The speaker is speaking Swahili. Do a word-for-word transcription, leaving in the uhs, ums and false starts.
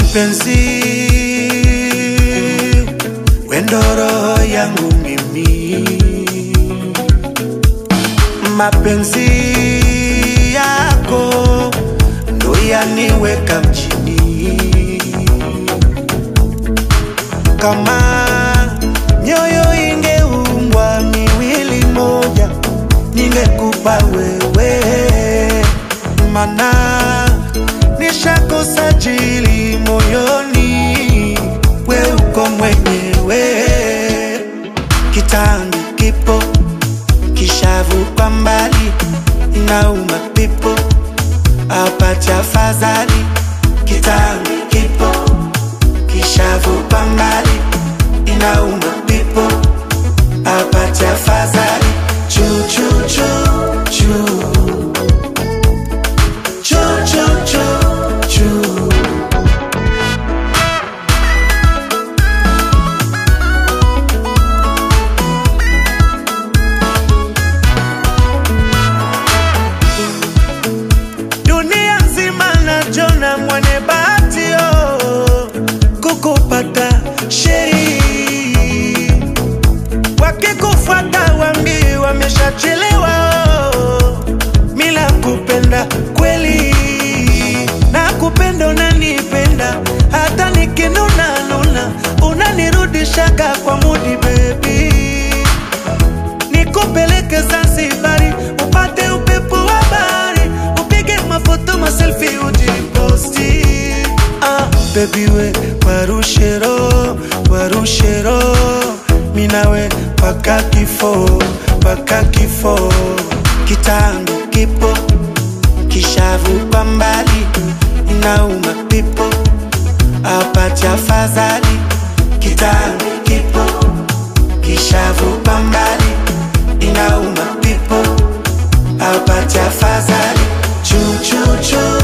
Mapenzi wendo roho yangu mimi, mapenzi yako ndo yaniweka mjini. Kama mioyo ingeumbwa miwili moja, ningekupa wewe, mana nishakosa jili moyoni, we uko mwenyewe. Kitangu kipo kishavu kwa mbali, inauma pipo apati afadhali. Kitangu kipo kishavu kwa mbali, inauma pipo apati afadhali. Chu chu chu chu mwane batio kukupata sheri, wakikufuata wambi wameshachelewa. Mila kupenda kweli na kupenda unanipenda, hata nikinuna nuna unanirudishaga kwa mudi baby. Nikupeleke Zanzibari upate upepo wa bahari, upige mafoto maselfie ujiposti. Ah, baby we warushero, warushero, minawe paka kifo, paka kifo. Kitangu kipo kishavu kwa mbali, inauma pipo apati afadhali. Kitangu kipo kishavu kwa mbali, inauma pipo apati afadhali. Chu chu chu